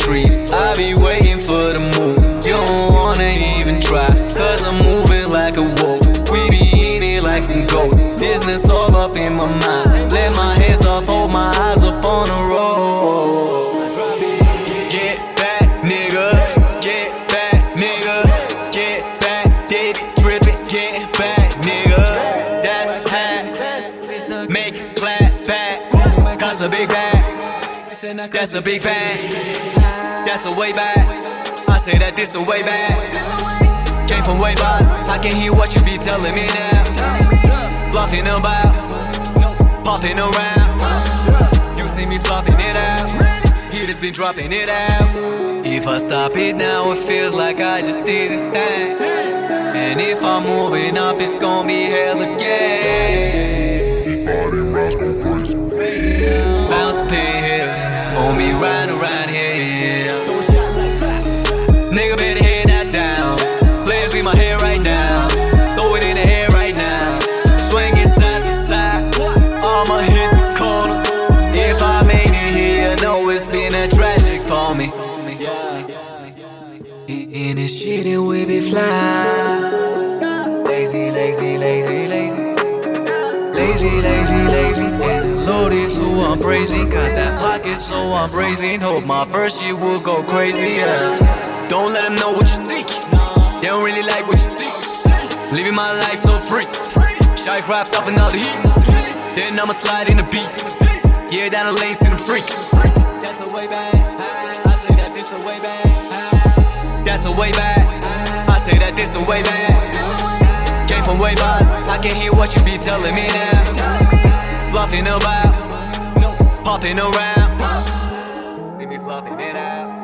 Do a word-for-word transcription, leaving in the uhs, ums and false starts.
trees. I be waiting for the move. You don't wanna even try, cause I'm moving like a wolf. We be eating like some ghosts. Business all up in my mind. Let my hands off, hold my eyes up on the road. Get back, nigga. Get back, nigga. Get back, David trippin'. Get back, nigga. That's hat. Make it clap back. Cause a big bag. That's a big bag. That's a way back. I say that this a way back. Came from way back. I can hear what you be telling me now. Bluffing about, popping around. You see me flopping it out. He just been dropping it out. If I stop it now, it feels like I just did a thing. And if I'm moving up, it's gonna be hell again. Bounce pin here, on me right around here. Nigga better hear that down. Players in my hair right now. Throw it in the air right now. Swing it side to side. I'ma hit the corners. If I made it here, I know it's been a tragic for me. In this shit and we be fly. Lazy, lazy, lazy, lazy. Lazy, lazy, lazy. And the Lord is who I'm praising. Got that pocket so I'm praising. Hope my first year will go crazy, yeah. Don't let them know what you seek. They don't really like what you see. Living my life so free. Shy wrapped up in all the heat. Then I'ma slide in the beats. Yeah, down the lane, see them freaks. That's a way back. I say that this a way back. That's a way back. I say that this a way back. Came from way back. I can hear what you be telling me now. Bluffing about, popping around. We be flopping it out.